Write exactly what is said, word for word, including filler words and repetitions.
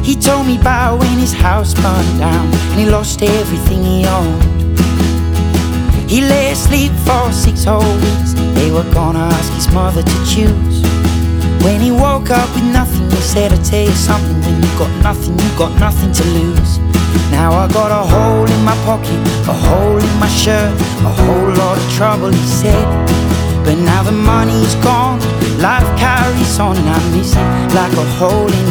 He told me about when his house burned down and he lost everything he owned. He lay asleep for six whole weeks. They were gonna ask his mother to choose. When he woke up with nothing, he said, I'll tell you something, when you got nothing, you got nothing to lose. Now I got a hole in my pocket, a hole in my shirt, a whole lot of trouble, he said. But now the money's gone, life carries on, and I miss him like a hole in